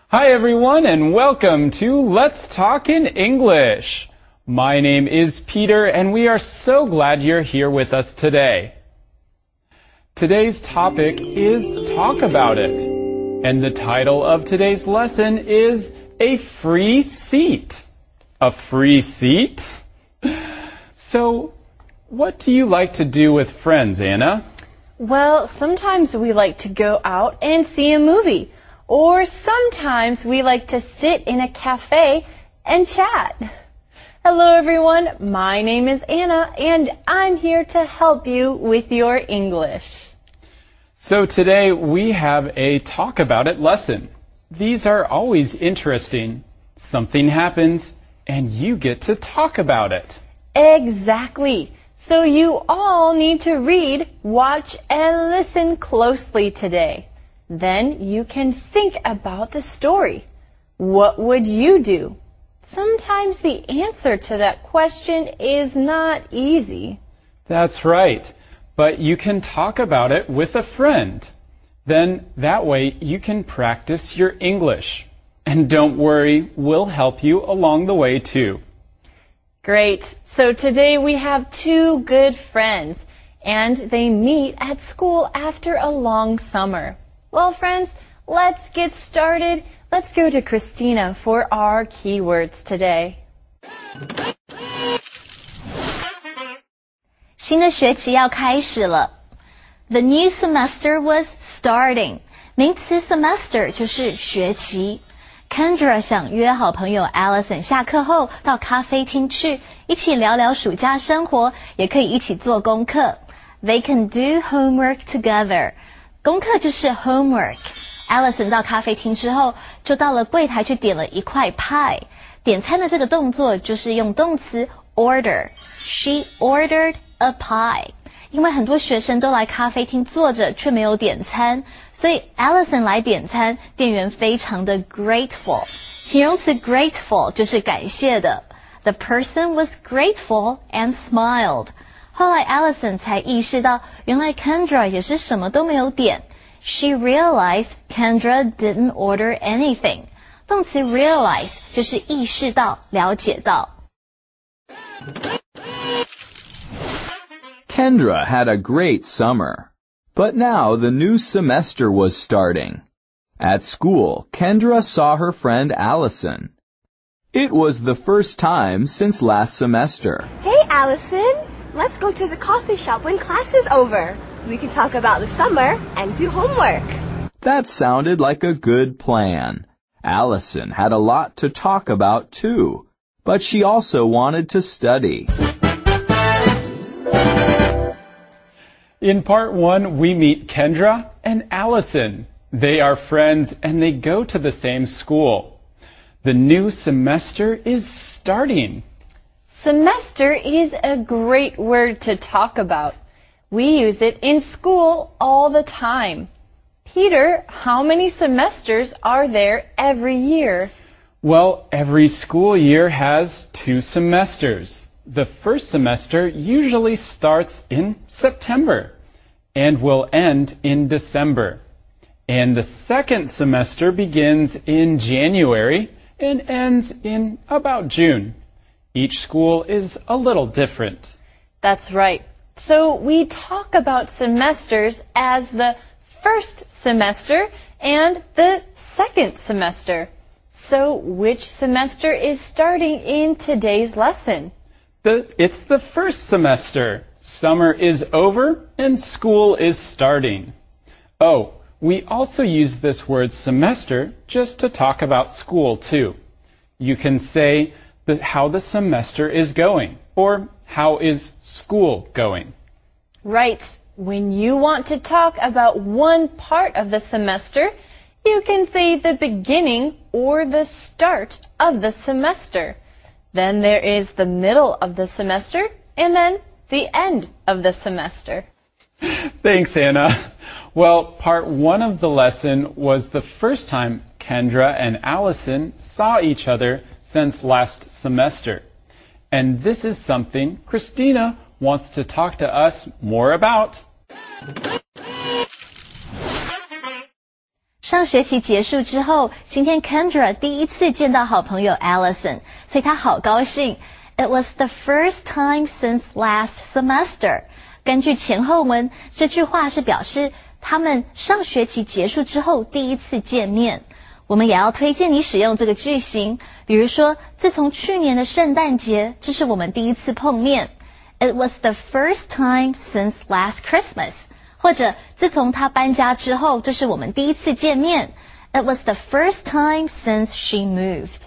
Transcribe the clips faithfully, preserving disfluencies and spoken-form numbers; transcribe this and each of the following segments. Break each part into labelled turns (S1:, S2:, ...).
S1: Hi everyone and welcome to Let's Talk in English. My name is Peter and we are so glad you're here with us today. Today's topic is Talk About It. And the title of today's lesson is A Free Seat. A free seat? So, what do you like to do with friends, Anna?
S2: Well, sometimes we like to go out and see a movie. Or sometimes we like to sit in a cafe and chat. Hello everyone, my name is Anna and I'm here to help you with your English.
S1: So today we have a Talk About It lesson. These are always interesting. Something happens and you get to talk about it.
S2: Exactly. So you all need to read, watch, and listen closely today. Then you can think about the story. What would you do? Sometimes the answer to that question is not easy.
S1: That's right. But you can talk about it with a friend. Then that way you can practice your English. And don't worry, we'll help you along the way too.
S2: Great. So today we have two good friends, and they meet at school after a long summer. Well, friends, let's get started. Let's go to Christina for our keywords today.
S3: 新的学期要开始了。The new semester was starting. 名词 semester 就是学期。Kendra 想约好朋友 Allison 下课后到咖啡厅去，一起聊聊暑假生活，也可以一起做功课。They can do homework together. 功课就是 homework。Allison 到咖啡厅之后，就到了柜台去点了一块 pie。点餐的这个动作就是用动词 order。She ordered a pie。因为很多学生都来咖啡厅坐着，却没有点餐，所以 Allison 来点餐，店员非常的 grateful。形容词 grateful 就是感谢的。The person was grateful and smiled。后来 Allison 才意识到，原来 Kendra 也是什么都没有点。She realized Kendra didn't order anything。动词 realize 就是意识到、了解到。
S4: Kendra had a great summer, but now the new semester was starting. At school, Kendra saw her friend Allison. It was the first time since last semester.
S5: Hey, Allison! Let's go to the coffee shop when class is over. We can talk about the summer and do homework.
S4: That sounded like a good plan. Allison had a lot to talk about too, but she also wanted to study.
S1: In part one, we meet Kendra and Allison. They are friends and they go to the same school. The new semester is starting.
S2: Semester is a great word to talk about. We use it in school all the time. Peter, how many semesters are there every year?
S1: Well, every school year has two semesters. The first semester usually starts in September and will end in December. And the second semester begins in January and ends in about June. Each school is a little different.
S2: That's right. So we talk about semesters as the first semester and the second semester. So which semester is starting in today's lesson?
S1: The, it's the first semester. Summer is over and school is starting. Oh, we also use this word semester just to talk about school too. You can say the, how the semester is going or how is school going.
S2: Right. When you want to talk about one part of the semester, you can say the beginning or the start of the semester. Then there is the middle of the semester, and then the end of the semester.
S1: Thanks, Anna. Well, part one of the lesson was the first time Kendra and Allison saw each other since last semester. And this is something Christina wants to talk to us more about.
S3: 上学期结束之后，今天 Kendra 第一次见到好朋友 Allison， 所以她好高兴。It was the first time since last semester。根据前后文，这句话是表示他们上学期结束之后第一次见面。我们也要推荐你使用这个句型，比如说，自从去年的圣诞节，这是我们第一次碰面。It was the first time since last Christmas。或者，自从他搬家之后，这是我们第一次见面。It was the first time since she moved.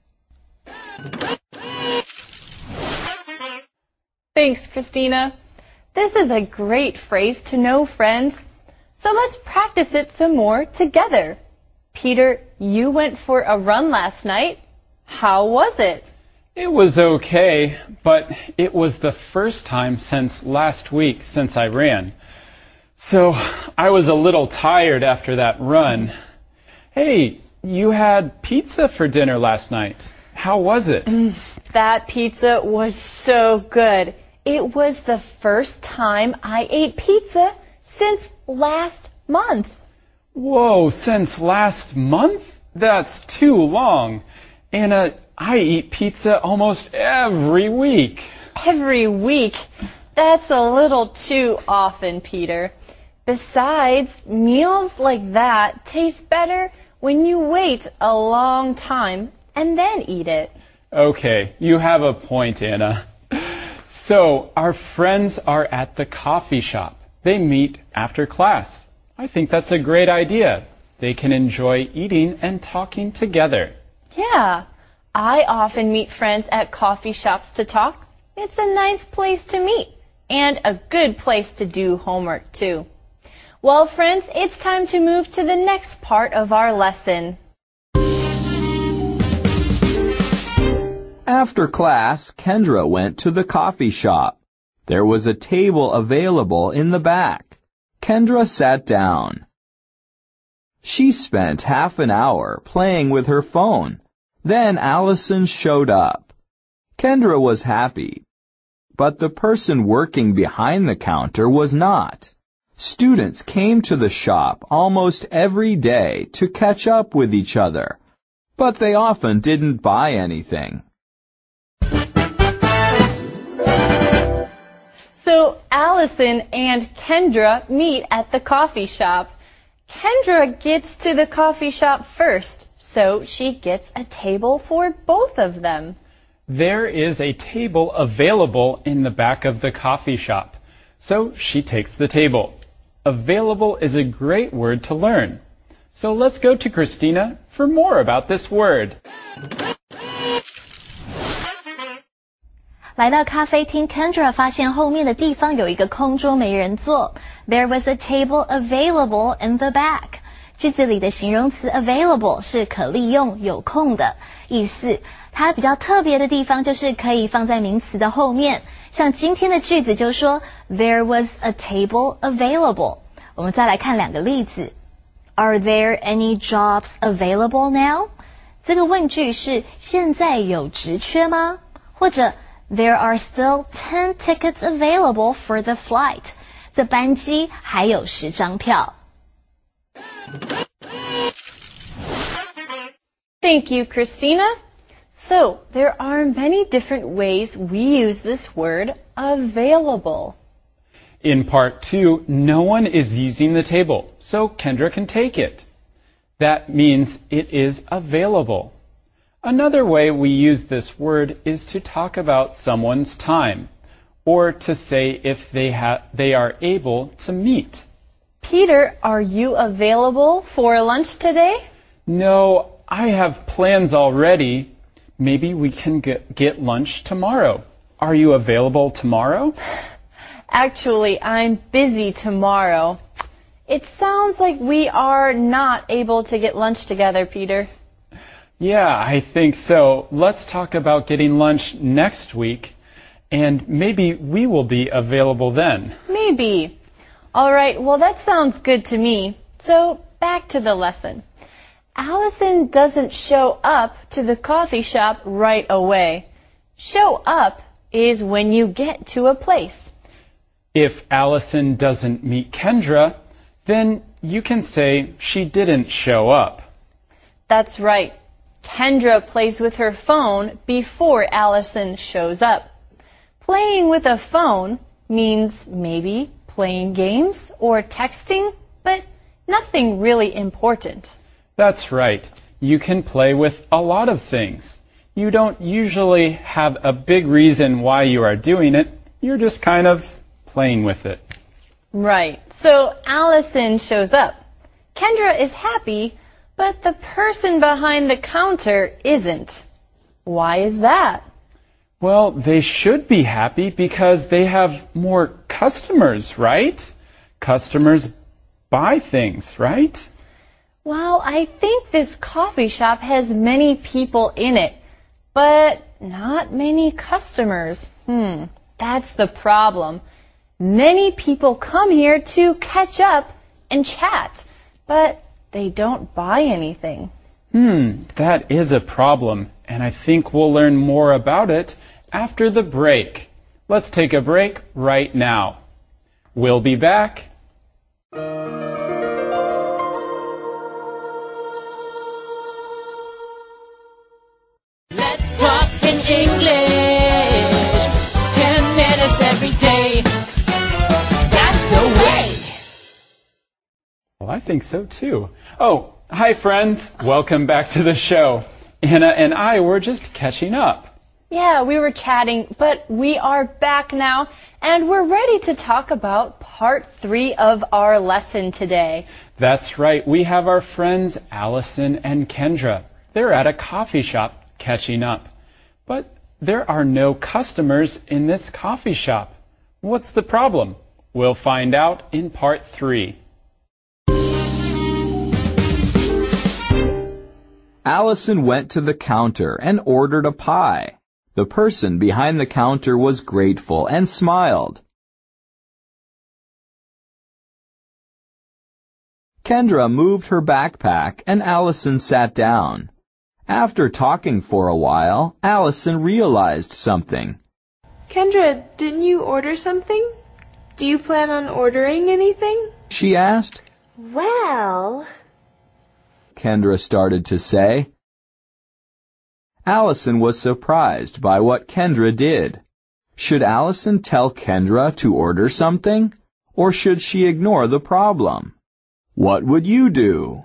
S2: Thanks, Christina. This is a great phrase to know, friends. So let's practice it some more together. Peter, you went for a run last night. How was it?
S1: It was okay, but it was the first time since last week since I ran. So I was a little tired after that run. Hey, you had pizza for dinner last night. How was it?
S2: Mm, that pizza was so good. It was the first time I ate pizza since last month.
S1: Whoa, since last month? That's too long. Anna, I eat pizza almost every week.
S2: Every week? That's a little too often, Peter. Besides, meals like that taste better when you wait a long time and then eat it.
S1: Okay, you have a point, Anna. So, our friends are at the coffee shop. They meet after class. I think that's a great idea. They can enjoy eating and talking together.
S2: Yeah, I often meet friends at coffee shops to talk. It's a nice place to meet and a good place to do homework too. Well, friends, it's time to move to the next part of our lesson.
S4: After class, Kendra went to the coffee shop. There was a table available in the back. Kendra sat down. She spent half an hour playing with her phone. Then Allison showed up. Kendra was happy, but the person working behind the counter was not. Students came to the shop almost every day to catch up with each other, but they often didn't buy anything.
S2: So Allison and Kendra meet at the coffee shop. Kendra gets to the coffee shop first, so she gets a table for both of them.
S1: There is a table available in the back of the coffee shop, so she takes the table. Available is a great word to learn. So let's go to Christina for more about this word.
S3: 来到咖啡厅 Kendra 发现后面的地方有一个空桌没人坐。There was a table available in the back. 句子里的形容词 available 是可利用、有空的意思。它比较特别的地方就是可以放在名词的后面。像今天的句子就说 There was a table available. 我们再来看两个例子。Are there any jobs available now? 这个问句是现在有职缺吗？或者There are still ten tickets available for the flight. 这班机还有十张票。
S2: Thank you, Christina. So, there are many different ways we use this word, available.
S1: In part two, no one is using the table, so Kendra can take it. That means it is available. Another way we use this word is to talk about someone's time, or to say if they ha- they are able to meet.
S2: Peter, are you available for lunch today?
S1: No, I have plans already. Maybe we can get, get lunch tomorrow. Are you available tomorrow?
S2: Actually, I'm busy tomorrow. It sounds like we are not able to get lunch together, Peter.
S1: Yeah, I think so. Let's talk about getting lunch next week, and maybe we will be available then.
S2: Maybe. All right, well, that sounds good to me. So, back to the lesson. Allison doesn't show up to the coffee shop right away. Show up is when you get to a place.
S1: If Allison doesn't meet Kendra, then you can say she didn't show up.
S2: That's right. Kendra plays with her phone before Allison shows up. Playing with a phone means maybe playing games or texting, but nothing really important.
S1: That's right. You can play with a lot of things. You don't usually have a big reason why you are doing it. You're just kind of playing with it.
S2: Right. So Allison shows up. Kendra is happy, but the person behind the counter isn't. Why is that?
S1: Well, they should be happy because they have more customers, right? Customers buy things, right?
S2: Well, I think this coffee shop has many people in it, but not many customers. Hmm, that's the problem. Many people come here to catch up and chat, but they don't buy anything.
S1: Hmm, that is a problem, and I think we'll learn more about it after the break. Let's take a break right now. We'll be back.
S6: Let's talk in English. Ten minutes every day. That's the way.
S1: Well, I think so too. Oh, hi friends. Welcome back to the show. Anna and I were just catching up.
S2: Yeah, we were chatting, but we are back now, and we're ready to talk about part three of our lesson today.
S1: That's right. We have our friends Allison and Kendra. They're at a coffee shop catching up. But there are no customers in this coffee shop. What's the problem? We'll find out in part three.
S4: Allison went to the counter and ordered a pie. The person behind the counter was grateful and smiled. Kendra moved her backpack and Allison sat down. After talking for a while, Allison realized something.
S7: Kendra, didn't you order something? Do you plan on ordering anything?
S4: She asked.
S5: Well,
S4: Kendra started to say. Allison was surprised by what Kendra did. Should Allison tell Kendra to order something, or should she ignore the problem? What would you do?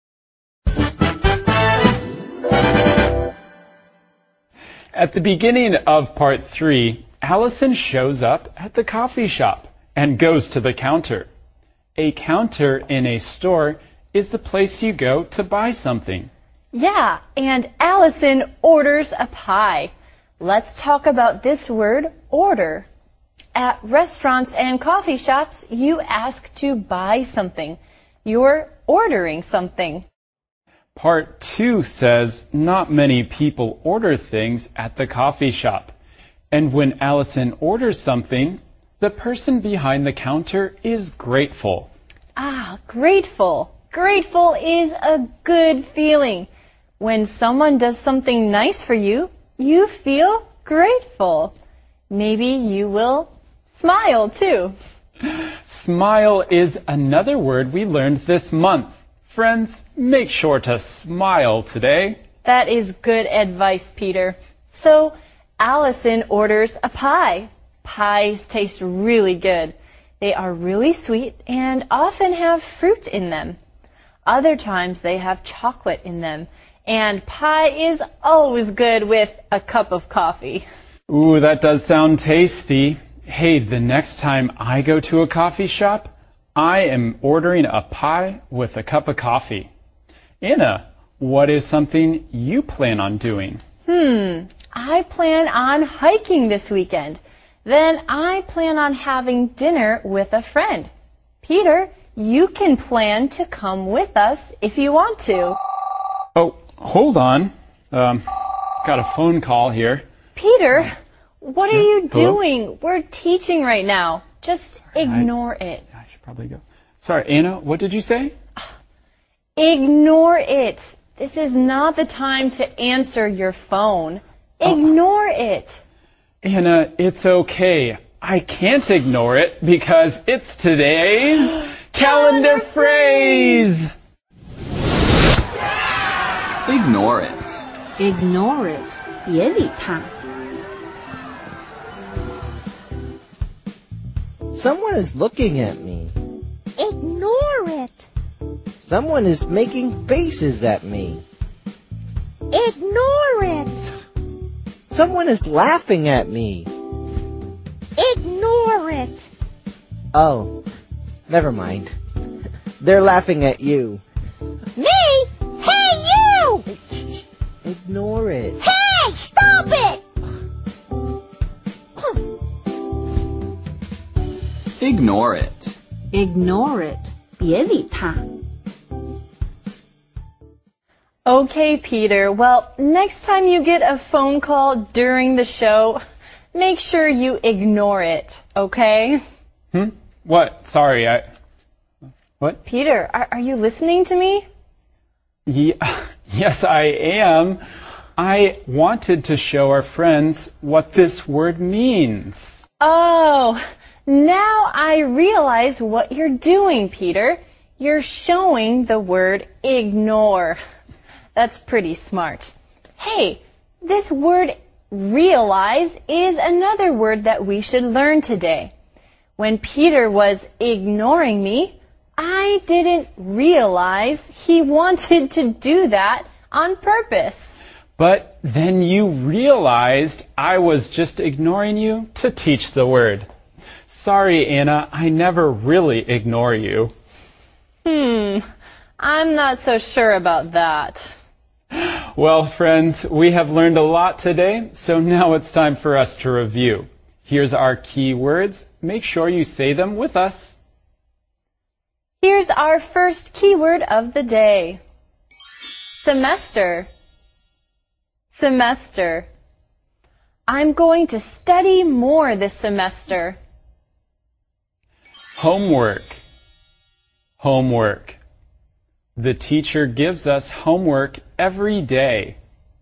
S1: At the beginning of part three, Allison shows up at the coffee shop and goes to the counter. A counter in a store is the place you go to buy something.
S2: Yeah, and Allison orders a pie. Let's talk about this word, order. At restaurants and coffee shops, you ask to buy something. You're ordering something.
S1: Part two says not many people order things at the coffee shop. And when Allison orders something, the person behind the counter is grateful.
S2: Ah, grateful. Grateful is a good feeling. When someone does something nice for you, you feel grateful. Maybe you will smile too.
S1: Smile is another word we learned this month. Friends, make sure to smile today.
S2: That is good advice, Peter. So, Allison orders a pie. Pies taste really good. They are really sweet and often have fruit in them. Other times they have chocolate in them. And pie is always good with a cup of coffee.
S1: Ooh, that does sound tasty. Hey, the next time I go to a coffee shop, I am ordering a pie with a cup of coffee. Anna, what is something you plan on doing?
S2: Hmm, I plan on hiking this weekend. Then I plan on having dinner with a friend. Peter, you can plan to come with us if you want to.
S1: Oh, hold on. Um, got a phone call here.
S2: Peter, what are you
S1: Hello?
S2: doing? We're teaching right now. Just ignore it.
S1: I should probably go. Sorry, Anna, what did you say?
S2: Ignore it. This is not the time to answer your phone. Ignore it.
S1: Anna, it's okay. I can't ignore it because it's today's Calendar phrase!
S4: Ignore it.
S8: Ignore it. 别理它。
S9: Someone is looking at me.
S10: Ignore it.
S9: Someone is making faces at me.
S10: Ignore it.
S9: Someone is laughing at me.
S10: Ignore it.
S9: Oh, never mind. They're laughing at you.
S10: Me? Hey, you!
S9: Ignore it.
S10: Hey, stop it!
S4: Ignore it.
S8: Ignore it. 别理它。
S2: Okay, Peter. Well, next time you get a phone call during the show, make sure you ignore it, okay?
S1: Hmm? What? Sorry, I... What?
S2: Peter, are, are you listening to me?
S1: Yeah, yes, I am. I wanted to show our friends what this word means.
S2: Oh, now I realize what you're doing, Peter. You're showing the word ignore. That's pretty smart. Hey, this word realize is another word that we should learn today. When Peter was ignoring me, I didn't realize he wanted to do that on purpose.
S1: But then you realized I was just ignoring you to teach the word. Sorry, Anna, I never really ignore you.
S2: Hmm, I'm not so sure about that.
S1: Well, friends, we have learned a lot today, so now it's time for us to review. Here's our key words. Make sure you say them with us.
S2: Here's our first keyword of the day. Semester. Semester. I'm going to study more this semester.
S1: Homework. Homework. The teacher gives us homework every day.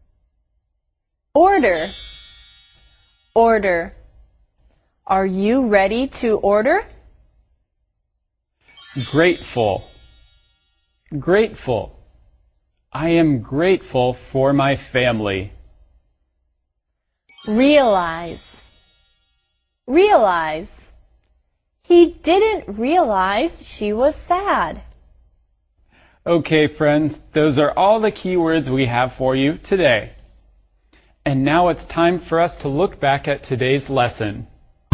S2: Order. Order. Are you ready to order?
S1: Grateful. Grateful. I am grateful for my family.
S2: Realize. Realize. He didn't realize she was sad.
S1: Okay, friends, those are all the keywords we have for you today. And now it's time for us to look back at today's lesson.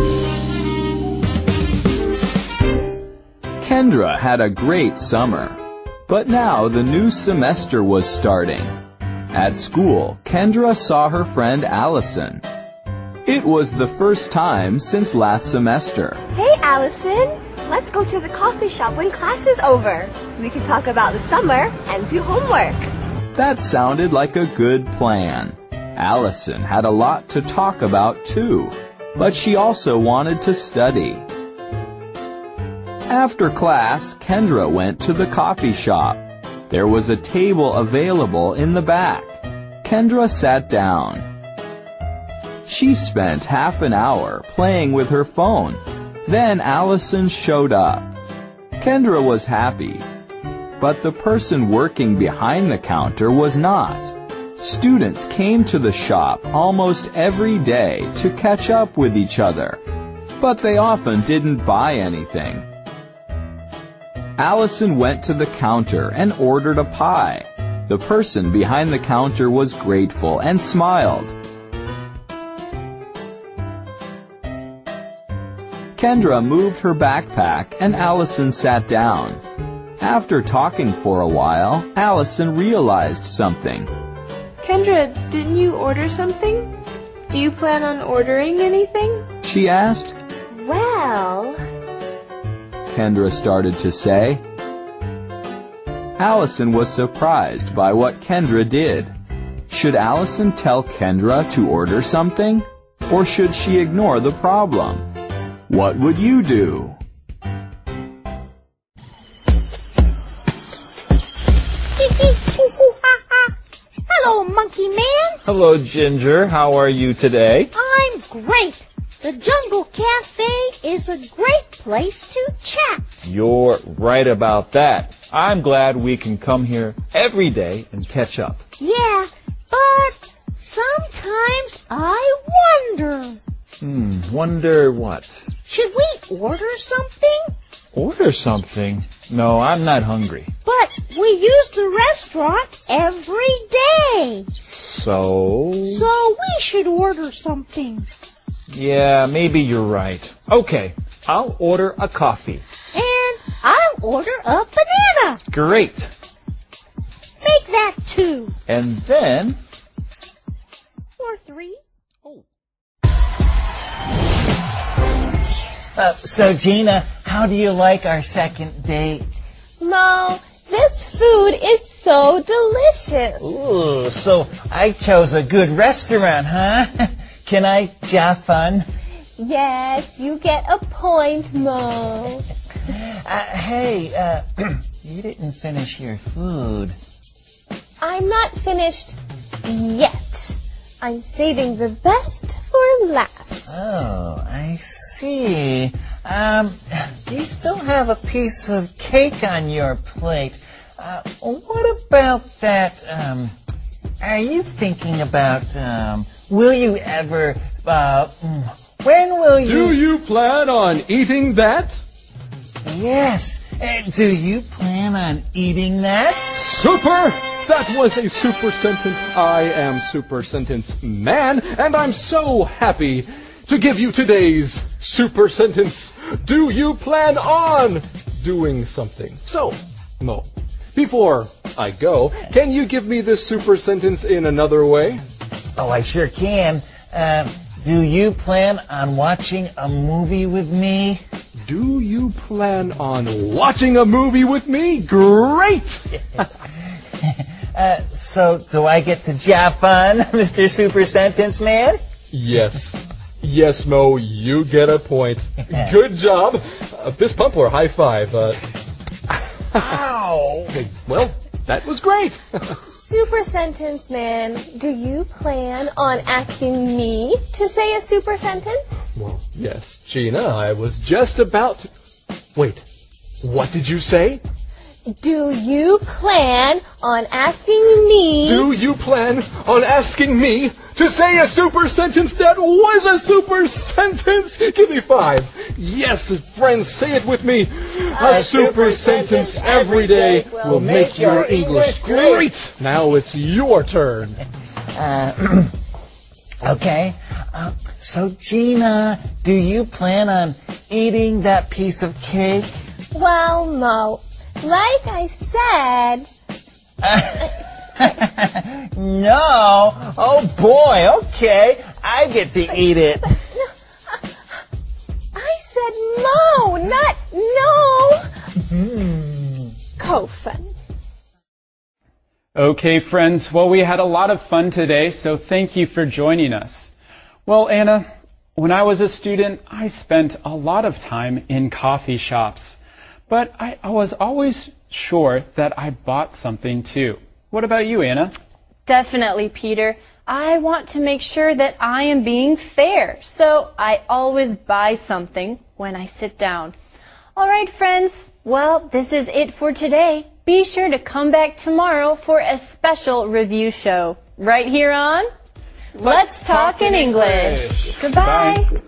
S4: Kendra had a great summer, but now the new semester was starting. At school, Kendra saw her friend Allison. It was the first time since last semester.
S5: Hey, Allison. Let's go to the coffee shop when class is over. We can talk about the summer and do homework.
S4: That sounded like a good plan. Allison had a lot to talk about too, but she also wanted to study. After class, Kendra went to the coffee shop. There was a table available in the back. Kendra sat down. She spent half an hour playing with her phone. Then Allison showed up. Kendra was happy, but the person working behind the counter was not. Students came to the shop almost every day to catch up with each other, but they often didn't buy anything. Allison went to the counter and ordered a pie. The person behind the counter was grateful and smiled. Kendra moved her backpack and Allison sat down. After talking for a while, Allison realized something.
S7: Kendra, didn't you order something? Do you plan on ordering anything?
S4: She asked.
S5: Well...
S4: Kendra started to say. Allison was surprised by what Kendra did. Should Allison tell Kendra to order something? Or should she ignore the problem? What would you do?
S10: Hello, Monkey Man.
S11: Hello, Ginger. How are you today?
S10: I'm great. The Jungle Cafe is a great place to chat.
S11: You're right about that. I'm glad we can come here every day and catch up.
S10: Yeah, but sometimes I wonder.
S11: Hmm, wonder what?
S10: Should we order something?
S11: Order something? No, I'm not hungry.
S10: But we use the restaurant every day.
S11: So?
S10: So we should order something.
S11: Yeah, maybe you're right. Okay, I'll order a coffee.
S10: And I'll order a banana.
S11: Great.
S10: Make that two.
S11: And then?
S10: Or three.
S11: Oh.
S12: Uh, so, Gina, how do you like our second date?
S2: Mo, this food is so delicious.
S12: Ooh, so I chose a good restaurant, huh? Can I Jafun?
S2: Yes, you get a point, Mo.
S12: Uh, hey, uh, you didn't finish your food.
S2: I'm not finished yet. I'm saving the best for last.
S12: Oh, I see. Um, you still have a piece of cake on your plate. Uh, what about that, um, are you thinking about, um, will you ever, uh, when will you...
S13: Do you plan on eating that?
S12: Yes. Uh, do you plan on eating that?
S13: Super! That was a super sentence. I am Super Sentence Man, and I'm so happy to give you today's super sentence. Do you plan on doing something? So, Mo, before I go, can you give me this super sentence in another way?
S12: Oh, I sure can. Uh, do you plan on watching a movie with me?
S13: Do you plan on watching a movie with me? Great!
S12: uh, so, do I get to Jafun, Mister Super Sentence Man?
S13: Yes. Yes, Mo, you get a point. Good job. Uh, fist pump or high five? Uh,
S12: Ow!
S13: Okay, well, that was great.
S2: Super Sentence Man, do you plan on asking me to say a super sentence?
S13: Well, yes, Gina, I was just about to... Wait, what did you say?
S2: Do you plan on asking me...
S13: Do you plan on asking me to say a super sentence that was a super sentence? Give me five. Yes, friends, say it with me. A, a super, super sentence, sentence every day will, will make your English great. great. Now it's your turn.
S12: Uh, okay. Uh, so, Gina, do you plan on eating that piece of cake?
S2: Well, Mo, like I said...
S12: No. Oh, boy. Okay. I get to eat it.
S2: But, no, I said no, not no.
S12: Mm.
S2: Kofun.
S1: Okay, friends. Well, we had a lot of fun today, so thank you for joining us. Well, Anna, when I was a student, I spent a lot of time in coffee shops. But I, I was always sure that I bought something too. What about you, Anna?
S2: Definitely, Peter. I want to make sure that I am being fair, so I always buy something when I sit down. All right, friends. Well, this is it for today. Be sure to come back tomorrow for a special review show right here on Let's, Let's Talk, Talk in English. English. Goodbye. Bye.